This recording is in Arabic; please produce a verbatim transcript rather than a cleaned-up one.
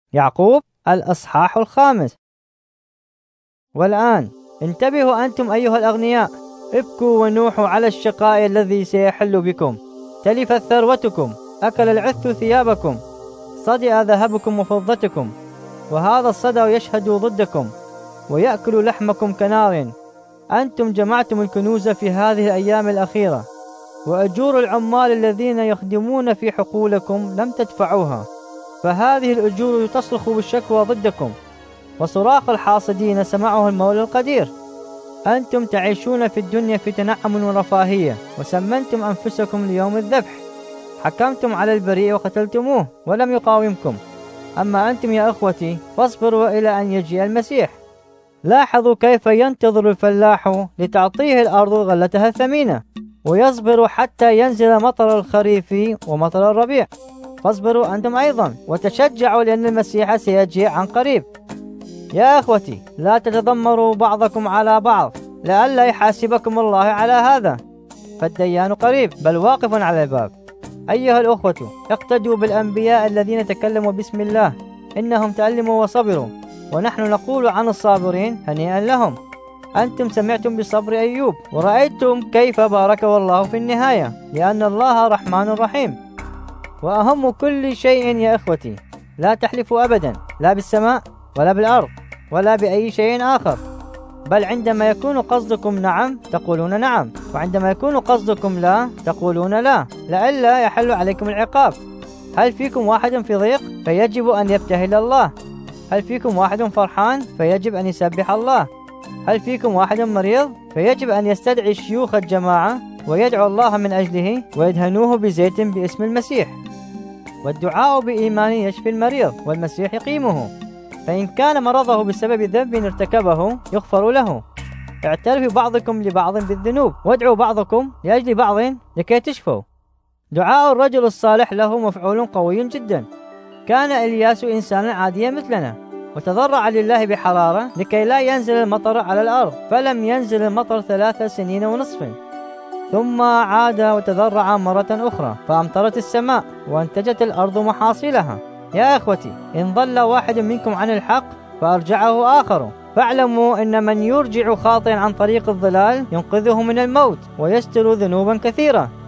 يعقوب الأصحاح الخامس. والآن انتبهوا أنتم أيها الأغنياء، ابكوا ونوحوا على الشقاء الذي سيحل بكم. تلفت ثروتكم، أكل العث ثيابكم، صدئ ذهبكم وفضتكم، وهذا الصدى يشهد ضدكم ويأكل لحمكم كنار. أنتم جمعتم الكنوز في هذه الأيام الأخيرة، وأجور العمال الذين يخدمون في حقولكم لم تدفعوها، فهذه الأجور تصرخ بالشكوى ضدكم، وصراخ الحاصدين سمعه المولى القدير. أنتم تعيشون في الدنيا في تنعم ورفاهية، وسمنتم أنفسكم ليوم الذبح. حكمتم على البريء وقتلتموه ولم يقاومكم. أما أنتم يا أخوتي فاصبروا إلى أن يجيء المسيح. لاحظوا كيف ينتظر الفلاح لتعطيه الأرض غلتها الثمينة، ويصبر حتى ينزل مطر الخريف ومطر الربيع. فاصبروا أنتم أيضا وتشجعوا، لأن المسيح سيجيء عن قريب. يا أخوتي لا تتذمروا بعضكم على بعض، لئلا يحاسبكم الله على هذا، فالديان قريب بل واقف على الباب. أيها الأخوة اقتدوا بالأنبياء الذين تكلموا باسم الله، إنهم تألموا وصبروا، ونحن نقول عن الصابرين هنيئا لهم. أنتم سمعتم بصبر أيوب، ورأيتم كيف باركه الله في النهاية، لأن الله رحمن رحيم. وأهم كل شيء يا إخوتي لا تحلفوا أبدا، لا بالسماء ولا بالأرض ولا بأي شيء آخر، بل عندما يكون قصدكم نعم تقولون نعم، وعندما يكون قصدكم لا تقولون لا، لئلا يحل عليكم العقاب. هل فيكم واحد في ضيق؟ فيجب أن يبتهل الله. هل فيكم واحد فرحان؟ فيجب أن يسبح الله. هل فيكم واحد مريض؟ فيجب أن يستدعي شيوخ الجماعة ويدعو الله من أجله ويدهنوه بزيت باسم المسيح. والدعاء بإيمان يشفي المريض، والمسيح يقيمه. فإن كان مرضه بسبب ذنب ارتكبه يغفر له. اعترفوا بعضكم لبعض بالذنوب، وادعوا بعضكم لأجل بعض لكي تشفوا. دعاء الرجل الصالح له مفعول قوي جدا. كان إلياس إنسانا عاديا مثلنا، وتضرع لله بحرارة لكي لا ينزل المطر على الأرض، فلم ينزل المطر ثلاث سنين ونصف. ثم عاد وتضرع مرة أخرى، فأمطرت السماء وانتجت الأرض محاصيلها. يا أخوتي إن ضل واحد منكم عن الحق فأرجعه آخر، فاعلموا إن من يرجع خاطئا عن طريق الضلال ينقذه من الموت ويستر ذنوبا كثيرة.